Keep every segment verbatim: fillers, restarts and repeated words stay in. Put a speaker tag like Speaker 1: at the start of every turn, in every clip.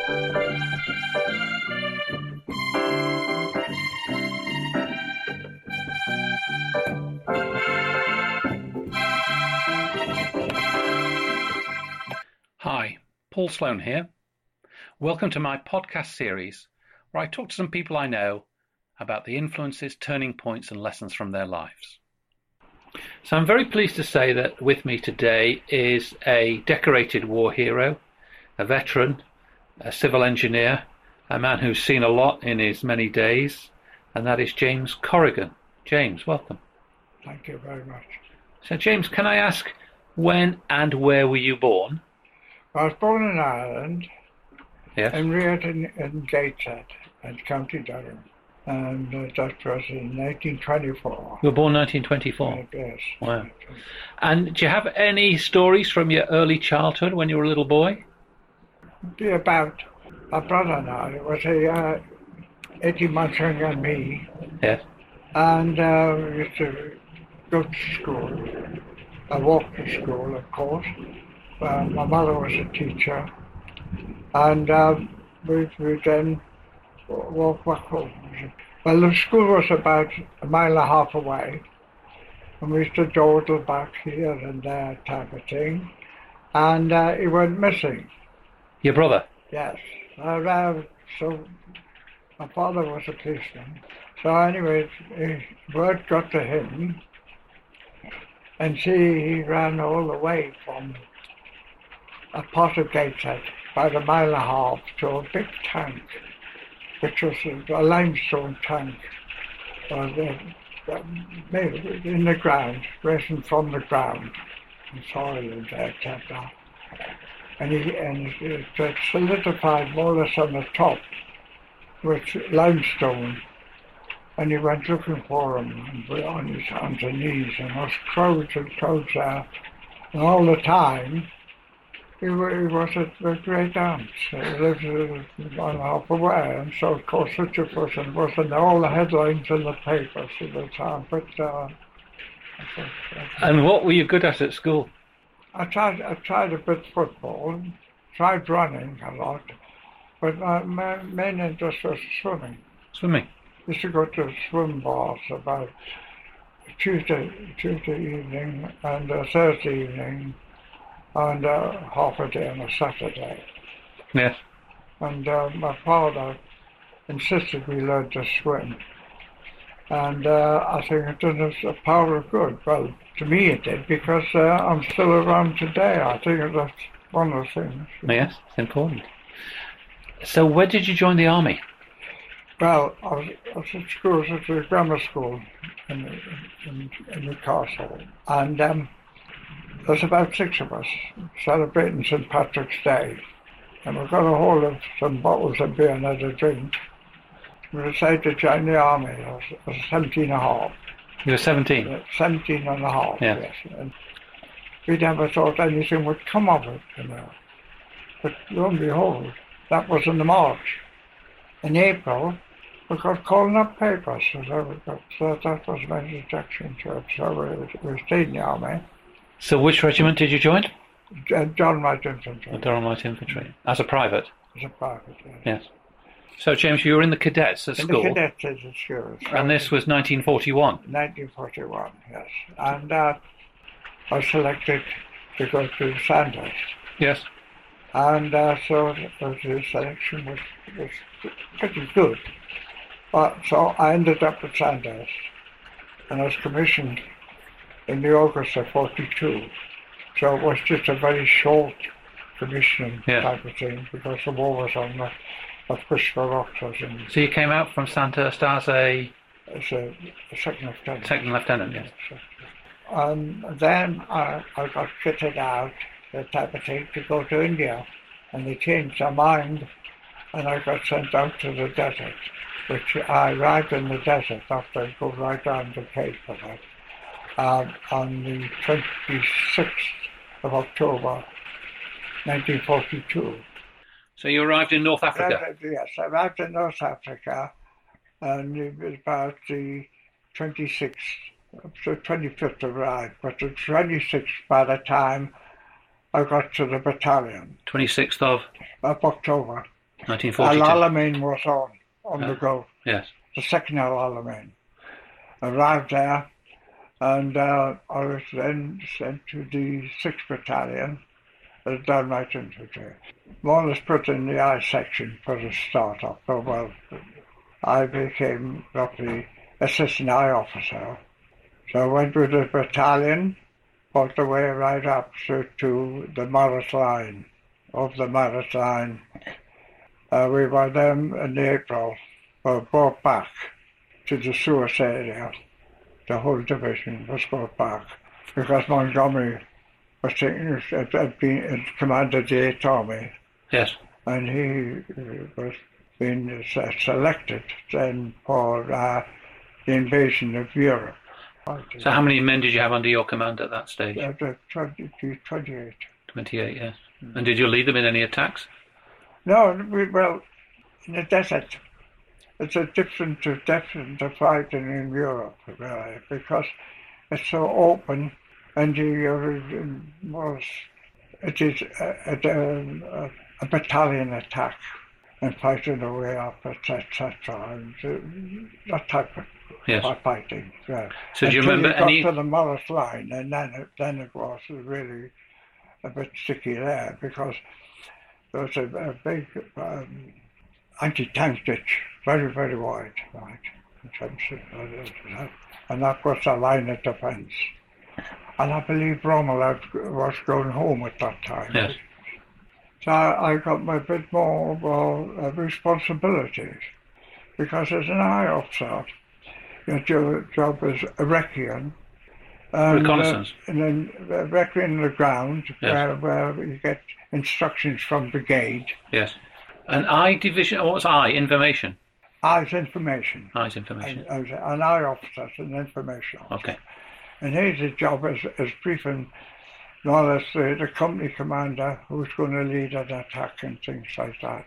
Speaker 1: Hi, Paul Sloan here. Welcome to my podcast series where I talk to some people I know about the influences, turning points and lessons from their lives. So I'm very pleased to say that with me today is a decorated war hero, a veteran, a civil engineer, a man who's seen a lot in his many days, and that is James Corrigan. James, welcome.
Speaker 2: Thank you very much.
Speaker 1: So James, can I ask, when and where were you born?
Speaker 2: I was born in Ireland,
Speaker 1: Yes.
Speaker 2: and reared in, in Gateshead, in County Durham, and uh, that was in nineteen twenty-four.
Speaker 1: You were born nineteen twenty-four?
Speaker 2: Yes.
Speaker 1: Wow. And do you have any stories from your early childhood when you were a little boy?
Speaker 2: Be about a brother now. It was a uh, eighteen months younger than me,
Speaker 1: Yes.
Speaker 2: and uh, we used to go to school. I walked to school, of course. Uh, my mother was a teacher, and uh, we we then walk back home. Well, the school was about a mile and a half away, and we used to dawdle back here and there type of thing, and uh, he went missing.
Speaker 1: Your brother?
Speaker 2: Yes. Uh, uh, so my father was a policeman. So anyway, his word got to him, and see, he ran all the way from a pot of Gateshead, about a mile and a half, to a big tank, which was a, a limestone tank, uh, uh, made in the ground, risen from the ground, and soil in there, et cetera. And, he, and it, it solidified more or less on the top with limestone. And he went looking for him, and on his hands and knees, and there was crowds and crowds there. And all the time, he, he was at the great dance. He lived one and a half away, and so, of course, such a person was in all the headlines in the papers at the time. But, uh,
Speaker 1: And what were you good at at school?
Speaker 2: I tried, I tried a bit football, tried running a lot, but my, my main interest was swimming.
Speaker 1: Swimming?
Speaker 2: Used to go to swim bars about Tuesday, Tuesday evening and uh, Thursday evening, and uh, half a day on a Saturday.
Speaker 1: Yes.
Speaker 2: And uh, my father insisted we learn to swim. And uh, I think it did us a power of good. Well, to me it did, because uh, I'm still around today. I think that's one of the things.
Speaker 1: Yes, it's important. So where did you join the army?
Speaker 2: Well, I was, I was at school, I was at a grammar school in, in, in Newcastle, and um, there's about six of us celebrating Saint Patrick's Day, and we got a hold of some bottles of beer and had a drink. We decided to join the army. I was, I was seventeen and a half.
Speaker 1: You were seventeen?
Speaker 2: Uh, seventeen and a half,
Speaker 1: yeah.
Speaker 2: Yes. And we never thought anything would come of it, you know. But lo and behold, that was in the March. In April, we got calling up papers, so, we got, so that was my introduction to it. So we, we stayed in the army.
Speaker 1: So which regiment did you join?
Speaker 2: Uh, John Light Infantry.
Speaker 1: The Durham Light Infantry. As a private?
Speaker 2: As a private, yes.
Speaker 1: Yes. So James, you were in the cadets at
Speaker 2: in
Speaker 1: school?
Speaker 2: In the cadets at school. So
Speaker 1: and this was nineteen forty-one?
Speaker 2: nineteen forty-one, yes. And uh, I was selected to go to Sandhurst.
Speaker 1: Yes.
Speaker 2: And uh, so the selection was, was pretty good. But, so I ended up at Sandhurst, and I was commissioned in the August of forty-two. So it was just a very short commissioning
Speaker 1: yeah.
Speaker 2: type of thing, because the war was on the, the Frisco Rocks. In,
Speaker 1: so you came out from Sandhurst as a...
Speaker 2: As a, a second lieutenant.
Speaker 1: Second lieutenant, yes.
Speaker 2: yes. And then I, I got fitted out, the type of thing, to go to India. And they changed their mind, and I got sent out to the desert, which I arrived in the desert after I go right down the Cape for that, um, on the twenty-sixth of October, nineteen forty-two.
Speaker 1: So you arrived in North Africa?
Speaker 2: Uh, yes, I arrived in North Africa, and it was about the twenty-sixth, the twenty-fifth arrived, but the twenty-sixth by the time I got to the battalion.
Speaker 1: twenty-sixth of?
Speaker 2: Of October.
Speaker 1: nineteen forty-two.
Speaker 2: Al Alamein was on, on uh, the go.
Speaker 1: Yes.
Speaker 2: The second Al Alamein. Arrived there, and uh, I was then sent to the sixth Battalion as downright infantry. More or less put in the I section for the start up. So, well, I became roughly assistant I officer. So I went with the battalion, fought the way right up to, to the Morris Line, of the Morris Line. Uh, we were then in April, were brought back to the Suez area. The whole division was brought back because Montgomery was taking, had, had been had commanded the Eighth Army.
Speaker 1: Yes.
Speaker 2: And he was being selected then for uh, the invasion of Europe.
Speaker 1: So how many men did you have under your command at that stage?
Speaker 2: Uh, twenty, twenty-eight.
Speaker 1: twenty-eight, yes. Mm. And did you lead them in any attacks?
Speaker 2: No, we, well, in the desert, it's a different, different to fighting in Europe, really, because it's so open, and you was it is a, a, a battalion attack and fighting the way up, et cetera, and that type of
Speaker 1: yes.
Speaker 2: fighting. Yeah.
Speaker 1: So do you
Speaker 2: Until
Speaker 1: remember
Speaker 2: you got
Speaker 1: any?
Speaker 2: to the Morris Line, and then it, then it was really a bit sticky there because there was a, a big um, anti-tank ditch, very very wide, right, and that was the line of defence. And I believe Rommel was going home at that time.
Speaker 1: Yes.
Speaker 2: So I, I got my bit more well, uh, responsibilities because as an I officer, your job is a recce.
Speaker 1: Reconnaissance.
Speaker 2: Uh, and then uh, recce the ground
Speaker 1: yes.
Speaker 2: where, where you get instructions from brigade.
Speaker 1: Yes. An I division, what's I? Information?
Speaker 2: I's information.
Speaker 1: I's information.
Speaker 2: I, I was an I officer, an information officer.
Speaker 1: Okay.
Speaker 2: And his job is, is briefing more or less the, the company commander who's going to lead an attack and things like that.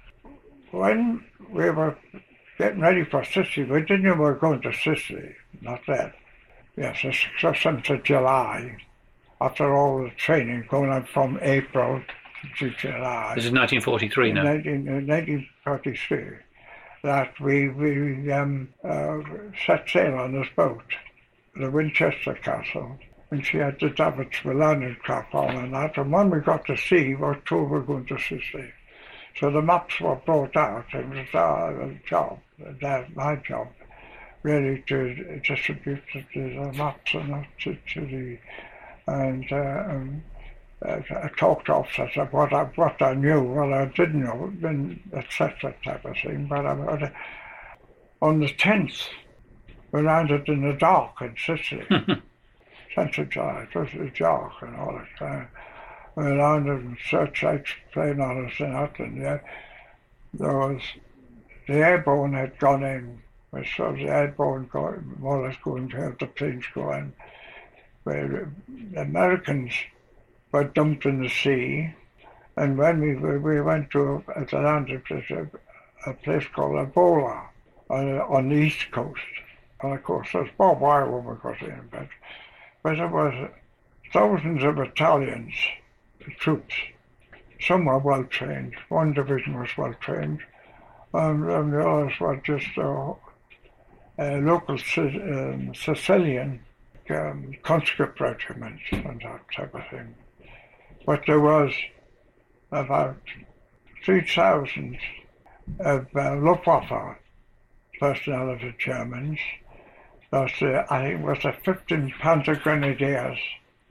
Speaker 2: When we were getting ready for Sicily, we didn't know we were going to Sicily, not then. Yes, the seventh of July, after all the training going on from April to July.
Speaker 1: This is nineteen forty-three now.
Speaker 2: In nineteen forty-three, that we, we um, uh, set sail on this boat, the Winchester Castle, and she had the davits with landing craft on and that, and when we got to sea, we were told we were going to Sicily. So the maps were brought out, and it was our job, my job, really to distribute the maps and that to, to the, and uh, um, uh, I talked to officers of what I, what I knew, what I didn't know, et cetera type of thing, but I, but on the tenth, we landed in the dock in Sicily. tenth of July, it was the dock and all that time. We landed and searchlights playing on us in Atlanta. Yeah. There was, the airborne had gone in. We saw the airborne go, more or less going to have the planes go in. Where the Americans were dumped in the sea. And when we we went to a, at the landing place, a, a place called Ebola on, on the east coast. And of course, there's barbed wire when we got in, but, but there was thousands of battalions, troops. Some were well trained. One division was well trained, and, and the others were just uh, uh, local um, Sicilian um, conscript regiments and that type of thing. But there was about three thousand of uh, Luftwaffe personnel of the Germans. That's the, I think it was the fifteenth Panzer Grenadiers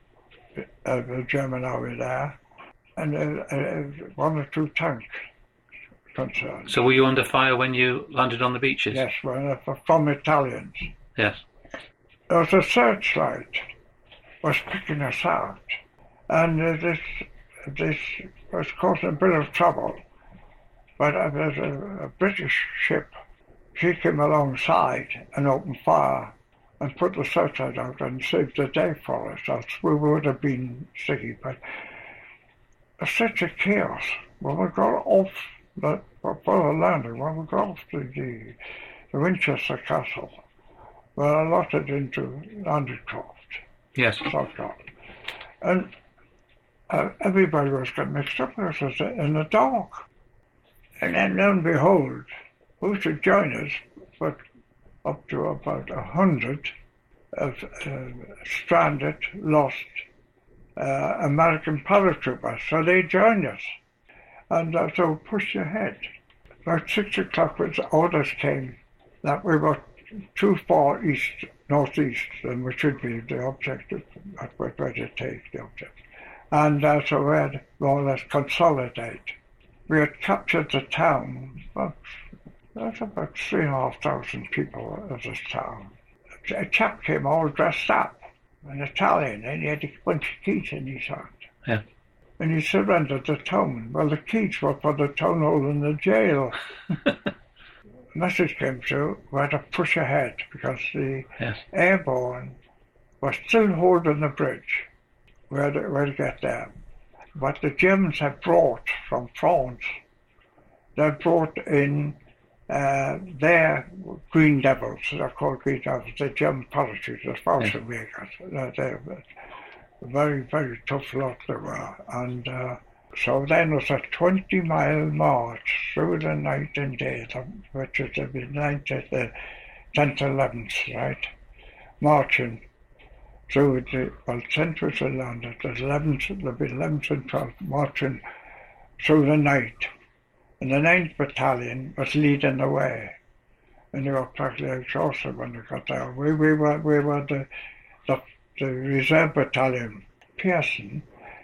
Speaker 2: of the German army there, and uh, uh, one or two tanks concerned.
Speaker 1: So were you under fire when you landed on the beaches?
Speaker 2: Yes, well, from Italians.
Speaker 1: Yes.
Speaker 2: There was a searchlight was picking us out, and uh, this this was causing a bit of trouble. But uh, there's a, a British ship. She came alongside and opened fire and put the searchlight out and saved the day for us. Else we would have been sticky. But it's such a chaos. When we got off the, for the landing, when we got off the, the, the Winchester Castle, we were allotted into Landcroft.
Speaker 1: Yes.
Speaker 2: Saltcroft. And uh, everybody was getting mixed up. This was in the dark. And then lo and behold, who should join us but up to about a hundred of uh, stranded, lost uh, American paratroopers. So they joined us. And uh, so pushed ahead. About six o'clock when orders came that we were too far east, northeast, than we should be the objective, that we're going to take the objective. And uh, so we had more or less consolidate. We had captured the town, but there's about three and a half thousand people of this town. A chap came all dressed up, an Italian, and he had a bunch of keys in his hand.
Speaker 1: Yeah.
Speaker 2: And he surrendered the town. Well, the keys were for the town hall in the jail. The message came through, we had to push ahead because the
Speaker 1: yes.
Speaker 2: airborne were still holding the bridge. We had, to, we had to get there. But the Germans had brought from France, they brought in uh, their Green Devils, they're called Green Devils, the German parachuters, Fallschirmjäger. They're, they're very, very tough lot they were. And uh, so then it was a twenty mile march through the night and day, which was the night at the tenth, eleventh, right? Marching through the, well, tenth was the land, at the eleventh, there'll be eleventh and twelfth, marching through the night. And the ninth Battalion was leading the way. And they were practically exhausted when they got there. We, we were, we were the, the, the reserve battalion. Pearson,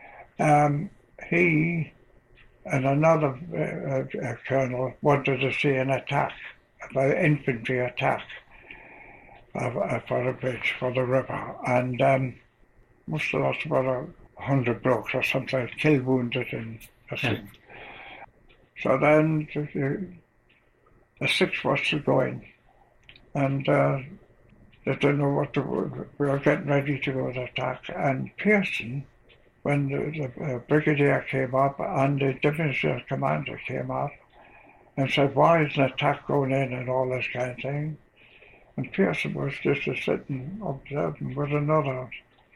Speaker 2: um, he and another uh, uh, colonel wanted to see an attack, an infantry attack uh, uh, for the bridge, for the river. And um, must have lost about a hundred blokes or something, killed, wounded, and a thing. Yeah. So then the, the six was to go in, and uh, they didn't know what to do. We were getting ready to go to attack, and Pearson, when the, the uh, brigadier came up and the divisional commander came up and said, why is an attack going in and all this kind of thing? And Pearson was just sitting observing with another.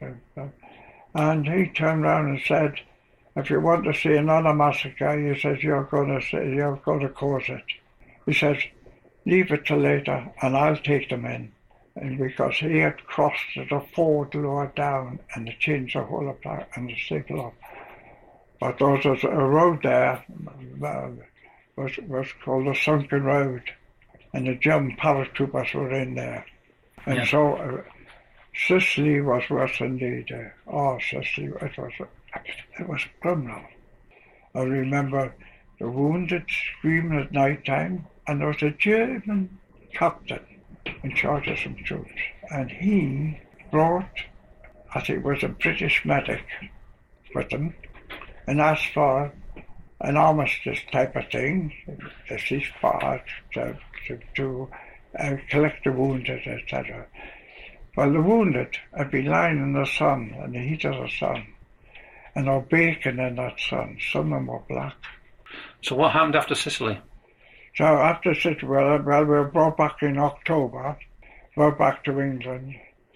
Speaker 2: And he turned around and said, if you want to see another massacre, he says, you're going to say, you're going to cause it. He says, leave it till later and I'll take them in. And because he had crossed the ford lower down and they changed the whole of that and the signal up. But there was a road there, uh, was, was called the Sunken Road, and the German paratroopers were in there. And yeah. so uh, Sicily was worse indeed. Uh, oh, Sicily, it was, it was criminal. I remember the wounded screaming at night time, and there was a German captain in charge of some troops, and he brought, I think it was a British medic with him, and asked for an armistice type of thing, a ceasefire to, to, to uh, collect the wounded, et cetera. Well, the wounded had been lying in the sun, in the heat of the sun, and are baking in that sun. Some of them were black.
Speaker 1: So what happened after Sicily?
Speaker 2: So after Sicily, well, well, we were brought back in October, brought back to England,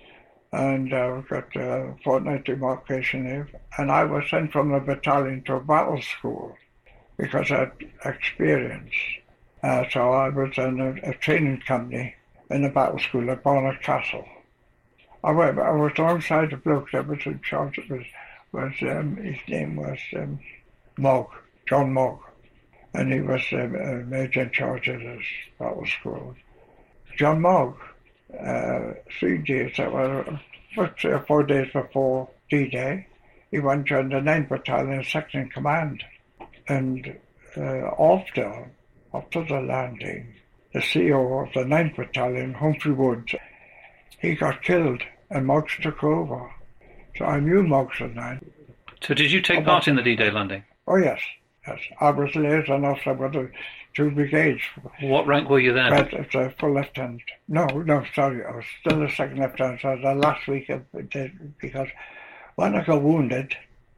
Speaker 2: and uh, we got a fortnight demarcation leave, and I was sent from the battalion to a battle school because I had experience. Uh, so I was in a, a training company in the battle school at Barnard Castle. I, went, I was alongside the bloke that was in charge. It was, was um, his name was um, Mogg, John Mogg. And he was um, a major in charge of this battle school. John Mogg, uh, three days, that were three or four days before D-Day, he went to the ninth Battalion, second in command. And uh, after, after the landing, the C E O of the ninth Battalion, Humphrey Woods, he got killed and Moggs took over. So I knew Moggs at nine.
Speaker 1: So did you take oh, part in the D-Day landing?
Speaker 2: Oh, yes. Yes, I was liaison officer with the two brigades.
Speaker 1: What rank were you then?
Speaker 2: As a full lieutenant. No, no, sorry, I was still a second lieutenant. So the last week of it, because when I got wounded,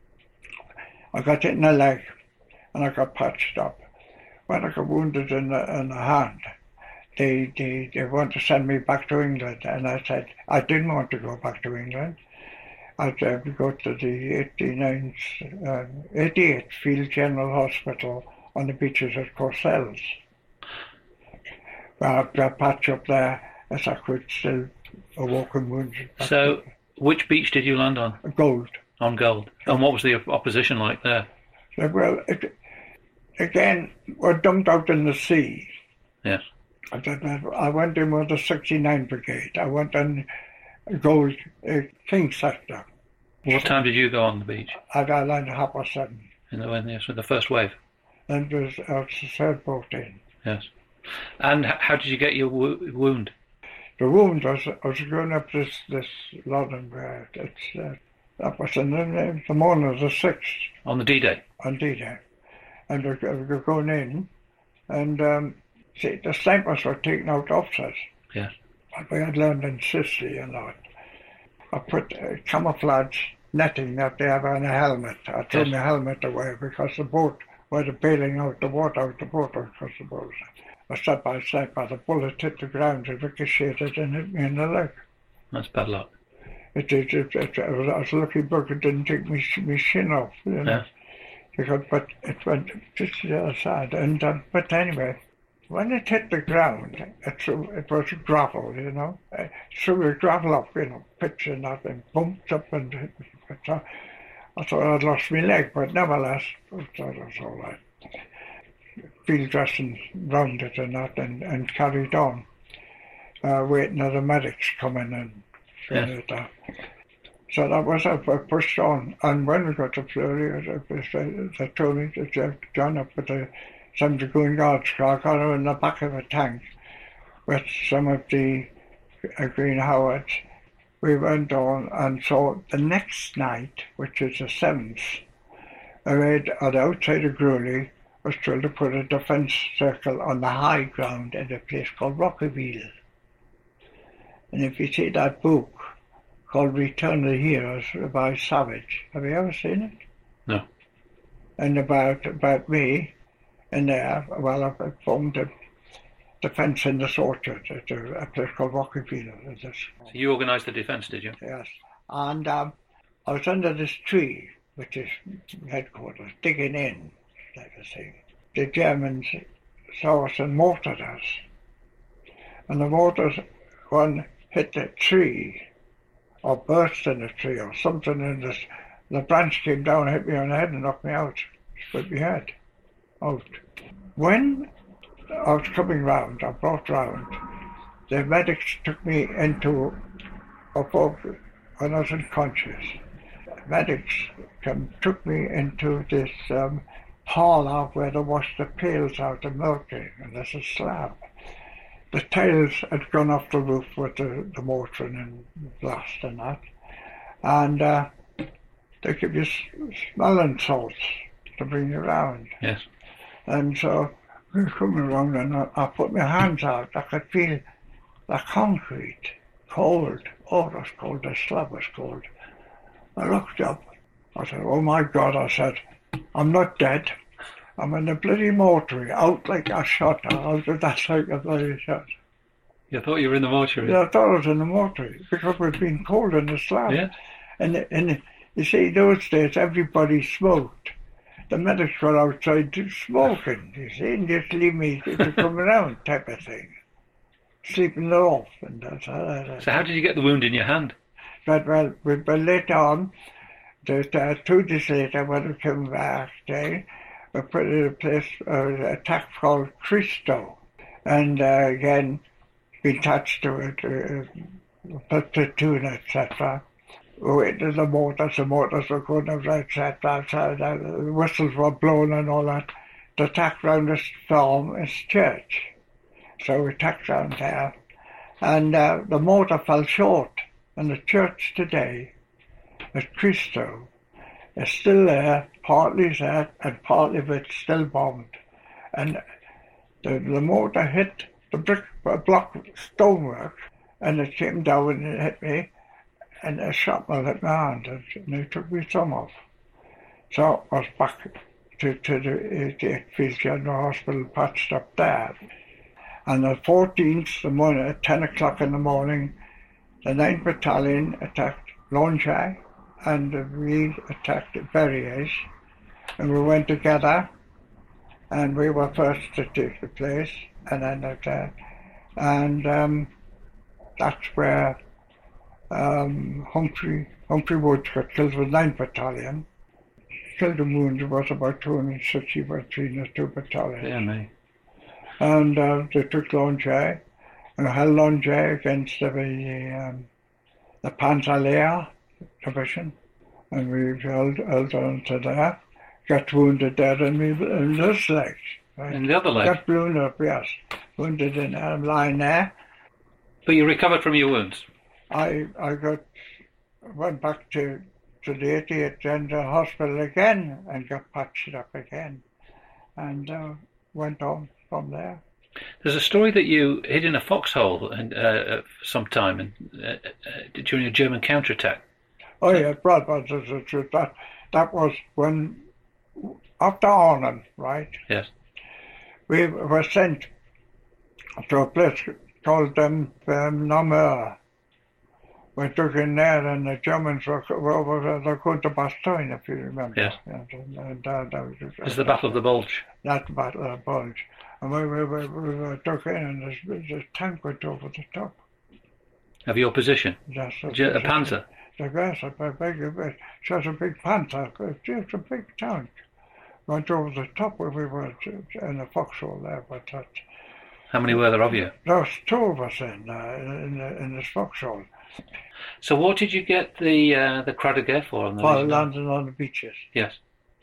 Speaker 2: I got hit in the leg and I got patched up. When I got wounded in the, in the hand, they, they, they wanted to send me back to England, and I said I didn't want to go back to England. I'd uh, go to the eighty-ninth, uh, eighty-eighth Field General Hospital on the beaches at Corsells. Well, that patch up there, as I could still a walking wounds.
Speaker 1: So, which beach did you land on?
Speaker 2: Gold.
Speaker 1: On Gold. And what was the opposition like there?
Speaker 2: So, well, it, again, we're dumped out in the sea.
Speaker 1: Yes.
Speaker 2: I, did, I went in with the sixty-nine Brigade. I went in Gold uh, King sector.
Speaker 1: What time did you go on the beach?
Speaker 2: I got landed at half past seven.
Speaker 1: In the, when, yes, with the first wave?
Speaker 2: And it was, uh, the third boat in.
Speaker 1: Yes. And how did you get your wo- wound?
Speaker 2: The wound was, I was going up this, this London where it's, uh, that was in the, the morning of the sixth.
Speaker 1: On the D-Day?
Speaker 2: On D-Day. And we were going in, and um, see, the snipers were taking out officers.
Speaker 1: Yes.
Speaker 2: We had learned in Sicily a lot. I put uh, camouflage netting that they have on a helmet. I threw
Speaker 1: yes.
Speaker 2: my helmet away because the boat was bailing out the water out the boat because the boat. I stepped by step, the bullet hit the ground, it ricocheted and hit me in the leg.
Speaker 1: That's bad luck.
Speaker 2: It, it, it, it, I, was, I was lucky but it didn't take my, my shin off, you know.
Speaker 1: Yes.
Speaker 2: Because, but it went just to the other side. And, um, but anyway, when it hit the ground, it, it was gravel, you know. It threw the gravel up, you know, pitch and that, and bumped up and hit me. So I thought I'd lost my leg, but nevertheless, I thought it was all right. Field dressing round it and that, and, and carried on, uh, waiting for the medics coming and
Speaker 1: yes.
Speaker 2: it that. So that was it, I pushed on. And when we got to Fleury, they told me to join up with the some Dragoon Guards car, got her in the back of a tank with some of the uh, Green Howards. We went on, and so the next night, which is the seventh, I read on the outside of Grewley, was told to put a defence circle on the high ground in a place called Rockyville. And if you see that book called Return of the Heroes by Savage, have you ever seen it?
Speaker 1: No.
Speaker 2: And about about me in there, well, I formed a defence in this orchard at a, a place called Rockyville.
Speaker 1: So you organised the defence, did you?
Speaker 2: Yes. And um, I was under this tree, which is headquarters, digging in. Like I say, the Germans saw us and mortared us, and the mortars, one hit the tree, or burst in the tree, or something in this. The branch came down, hit me on the head, and knocked me out, split my head out. When I was coming round, I brought round, the medics took me into, above, when I was unconscious. The medics come, took me into this. Um, parlour where they washed the pails out of milking, and there's a slab. The tiles had gone off the roof with the, the mortaring and blast and that, and uh, they give you smelling salts to bring you around.
Speaker 1: Yes.
Speaker 2: And so we were coming around, and I, I put my hands out. I could feel the concrete cold. Oh, it was cold. The slab was cold. I looked up. I said, "Oh my God!" I said, "I'm not dead. I'm in a bloody mortuary, out like a shot, out of that like a bloody shot."
Speaker 1: You thought you were in the mortuary?
Speaker 2: Yeah, I thought I was in the mortuary, because we'd been cold in the slab.
Speaker 1: Yeah.
Speaker 2: And, and you see, those days, everybody smoked. The medics were outside smoking, you see, and just leave me to come around type of thing. Sleeping it off. And that's how that,
Speaker 1: so how did you get the wound in your hand?
Speaker 2: But, well, but later on, Just, uh, two days later, when we came back, they we put in a place, uh, a attack called Cristo, and uh, again, we attached to it, uh, platoon, et cetera. We went to the mortars, the mortars were going over, et cetera, so the whistles were blown and all that. The attack round the storm is church, so we attacked round there, and uh, the mortar fell short, and the church today at Cristo is still there, partly there, and partly of it's still bombed. And the, the mortar hit the brick block stonework, and it came down and it hit me, and a shrapnel hit my hand, and, and it took me some off. So I was back to, to the eighty-eight Field General Hospital, patched up there. And the fourteenth, the morning, at ten o'clock in the morning, the ninth Battalion attacked Longchay, and we attacked Berrieres, and we went together, and we were first to take the place, and then it, uh, and um, that's where um, Humphrey Humphrey Woods got killed with ninth Battalion. Killed and wounded was about two hundred sixty between the two battalions.
Speaker 1: Yeah, me.
Speaker 2: And uh, they took Longe and held Longe against the um, the Panzer division, and we held, held on to that. Got wounded there in, me, in this leg. Right?
Speaker 1: In the other leg?
Speaker 2: Got blown up, yes. Wounded in there, I'm lying there.
Speaker 1: But you recovered from your wounds?
Speaker 2: I I got went back to, to the eighty-eighth General Hospital again and got patched up again, and uh, went on from there.
Speaker 1: There's a story that you hid in a foxhole and, uh, for some time and, uh, uh, during a German counterattack.
Speaker 2: Oh yeah, Brad, but the truth. That, that was when, after Arnhem, right?
Speaker 1: Yes.
Speaker 2: We were sent to a place called um, um, Namur. We took in there, and the Germans were, were, were, were going to Bastogne, if you remember.
Speaker 1: Yes.
Speaker 2: And, and, uh, that was,
Speaker 1: This is the Battle of the Bulge.
Speaker 2: That's the Battle of the Bulge. And we, we, we, we were took in, and this, this tank went over the top.
Speaker 1: Of your position?
Speaker 2: Yes.
Speaker 1: A, a Panzer?
Speaker 2: The gas, a big, big, just a big Panzer, just a big tank. Went over the top where we were in the foxhole there, but that...
Speaker 1: How many were there of you?
Speaker 2: There was two of us in, uh, in, the, in this foxhole.
Speaker 1: So what did you get the uh, the Croix de Guerre for? On the
Speaker 2: Well, landing on the beaches.
Speaker 1: Yes.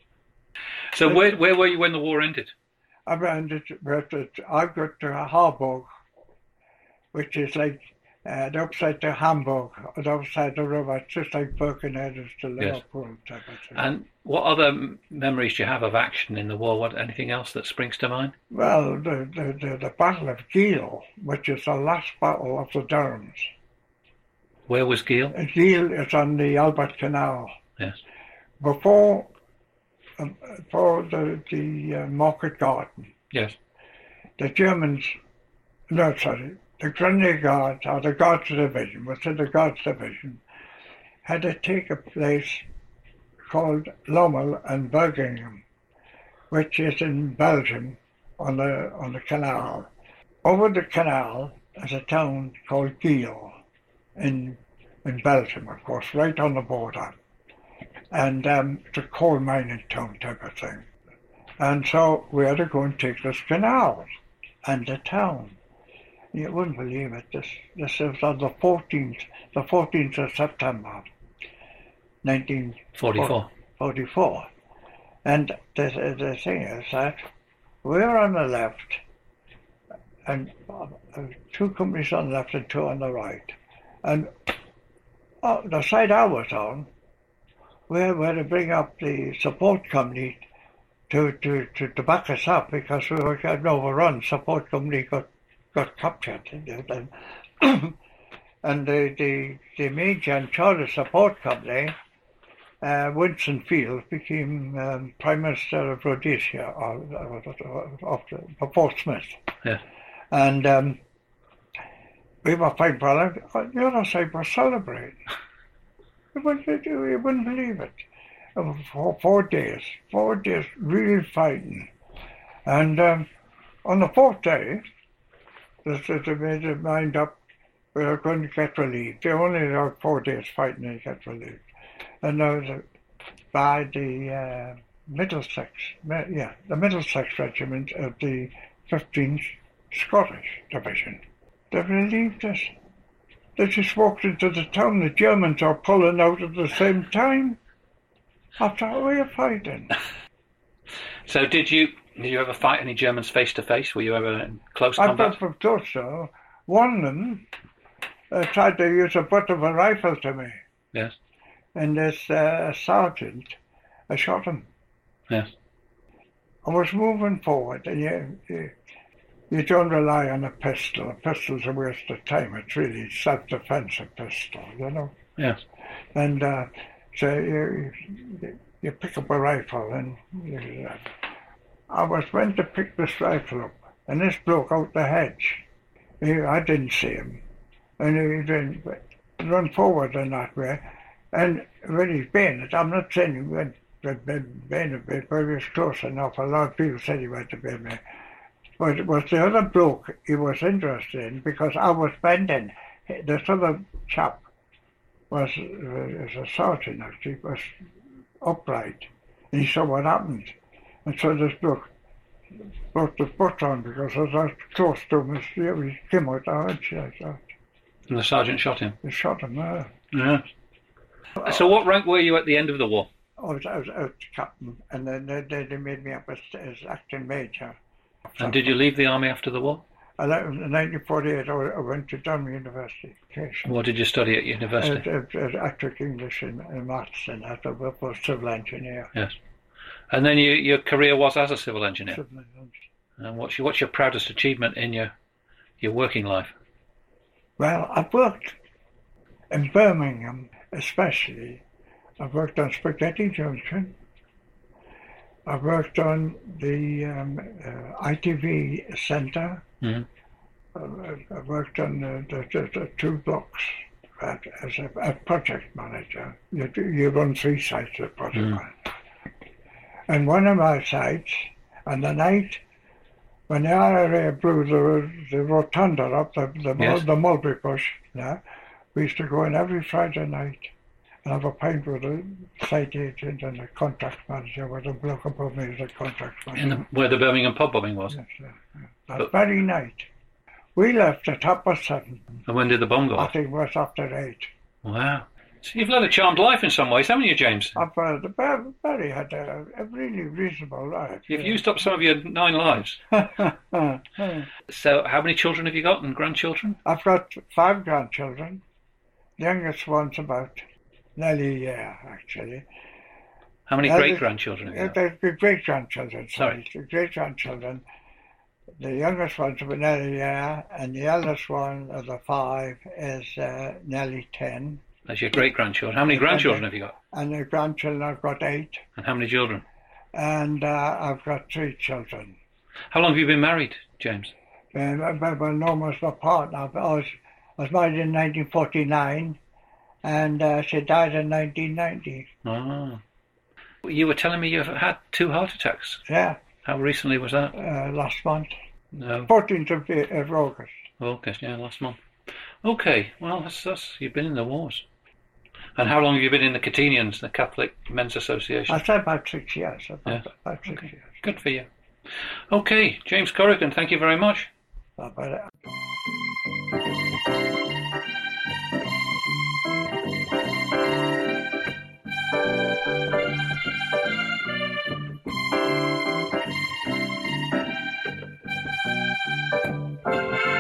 Speaker 1: So but, where where were you when the war ended?
Speaker 2: I ended, I got to Harburg, which is like uh, the upside to Hamburg, the upside the river. It's just like Birkenhead is to Liverpool. Yes. Type of thing.
Speaker 1: And what other memories do you have of action in the war? What anything else that springs to mind?
Speaker 2: Well, the the, the, the Battle of Kiel, which is the last battle of the Durhams.
Speaker 1: Where was Kiel?
Speaker 2: Kiel is on the Albert Canal.
Speaker 1: Yes.
Speaker 2: Before, um, before the, the uh, Market Garden.
Speaker 1: Yes.
Speaker 2: The Germans, no, sorry, the Grenadier Guards, or the Guards Division, within the Guards Division, had to take a place called Lommel and Bergingham, which is in Belgium on the on the canal. Over the canal is a town called Kiel. In in Belgium, of course, right on the border, and um, it's a coal mining town type of thing. And so we had to go and take this canal and the town. You wouldn't believe it. This this was on the fourteenth, the fourteenth of September, nineteen
Speaker 1: forty-four.
Speaker 2: Forty-four, and the the thing is that we're on the left, and uh, two companies on the left and two on the right. And oh, the side I was on, we were to bring up the support company to, to, to, to back us up because we were getting overrun. Support company got, got captured. And the, the, the major in charge of support company, uh, Winston Field, became um, Prime Minister of Rhodesia, or, or, or, or Fort Smith.
Speaker 1: Yeah.
Speaker 2: And um, we were fighting for it. On the other side were celebrating. You wouldn't, you wouldn't believe it. For four days, four days really fighting. And um, on the fourth day, they, they made their mind up, we were going to get relieved. They only had four days fighting and get relieved. And there was a, by the uh, Middlesex, yeah, the Middlesex Regiment of the fifteenth Scottish Division. They relieved us. They just walked into the town. The Germans are pulling out at the same time. After we were fighting.
Speaker 1: So did you did you ever fight any Germans face to face? Were you ever in close combat?
Speaker 2: I felt close, so. One of them uh, tried to use a butt of a rifle to me.
Speaker 1: Yes.
Speaker 2: And this uh, sergeant, I shot him.
Speaker 1: Yes.
Speaker 2: I was moving forward, and you, you You don't rely on a pistol. A pistol's a waste of time. It's really self-defense, a pistol, you know?
Speaker 1: Yes.
Speaker 2: And uh, so you, you pick up a rifle, and you, uh, I was meant to pick this rifle up, and this bloke out the hedge. He, I didn't see him. And he didn't run forward in that way. And when he's been it, I'm not saying he went had been, been a bit, but he was close enough. A lot of people said he went to Birmingham. But it was the other bloke he was interested in because I was bending. This other chap was, was a sergeant actually, was upright. And he saw what happened. And so this bloke brought the foot on because I was close to him. He came out the hedge like that.
Speaker 1: And the sergeant shot him?
Speaker 2: He shot him there.
Speaker 1: Yeah. So what rank were you at the end of the war?
Speaker 2: I was, I was out captain, and then they, they made me up as, as acting major.
Speaker 1: And did you leave the army after the war?
Speaker 2: In nineteen forty-eight, I went to Durham University.
Speaker 1: What did you study at university?
Speaker 2: As, as active English and, and maths, and I was a civil engineer.
Speaker 1: Yes. And then you, your career was as a civil engineer.
Speaker 2: Civil engineer.
Speaker 1: And what's your, what's your proudest achievement in your your working life?
Speaker 2: Well, I've worked in Birmingham, especially. I've worked on Spaghetti Junction. I've worked on the um, uh, I T V Centre.
Speaker 1: Mm-hmm.
Speaker 2: Uh, I've worked on the, the, the, the two blocks at, as a, a project manager. You, you run three sites as a project
Speaker 1: mm.
Speaker 2: manager. And one of my sites, on the night when the I R A blew the, the rotunda up, the, the,
Speaker 1: yes.
Speaker 2: the mulberry bush, yeah, we used to go in every Friday night and have a pint with a site agent and a contract manager, with a bloke above me as a contract manager.
Speaker 1: In the, where the Birmingham pub bombing was?
Speaker 2: Yes, yeah, yeah. That but, very night. We left at half past seven.
Speaker 1: And when did the bomb go off?
Speaker 2: I think it was after eight.
Speaker 1: Wow. So you've led a charmed life in some ways, haven't you, James?
Speaker 2: I've uh, Barry had a, a really reasonable life.
Speaker 1: You've
Speaker 2: yeah.
Speaker 1: used up some of your nine lives. So how many children have you got and grandchildren?
Speaker 2: I've got five grandchildren. The youngest one's about nearly a year, actually.
Speaker 1: How many great-grandchildren have you got?
Speaker 2: The great-grandchildren, sorry.
Speaker 1: sorry.
Speaker 2: The great-grandchildren. The youngest one's about nearly a year, and the eldest one of the five is uh, nearly ten.
Speaker 1: That's your great-grandchildren. How many grandchildren have you got?
Speaker 2: And the grandchildren, I've got eight.
Speaker 1: And how many children?
Speaker 2: And uh, I've got three children.
Speaker 1: How long have you been married, James?
Speaker 2: Um, well, Norma's my partner. I was, I was married in nineteen forty-nine, and uh, she died in nineteen ninety.
Speaker 1: Oh. You were telling me you've had two heart attacks.
Speaker 2: Yeah.
Speaker 1: How recently was that?
Speaker 2: Uh, last month.
Speaker 1: No.
Speaker 2: fourteenth of, of August.
Speaker 1: August, yeah, last month. Okay, well, that's, that's you've been in the wars. And how long have you been in the Catenians, the Catholic Men's Association?
Speaker 2: I said about six years. About,
Speaker 1: yes.
Speaker 2: about six
Speaker 1: okay.
Speaker 2: years.
Speaker 1: Good for you. Okay, James Corrigan, thank you very much.
Speaker 2: Bye-bye. Thank you.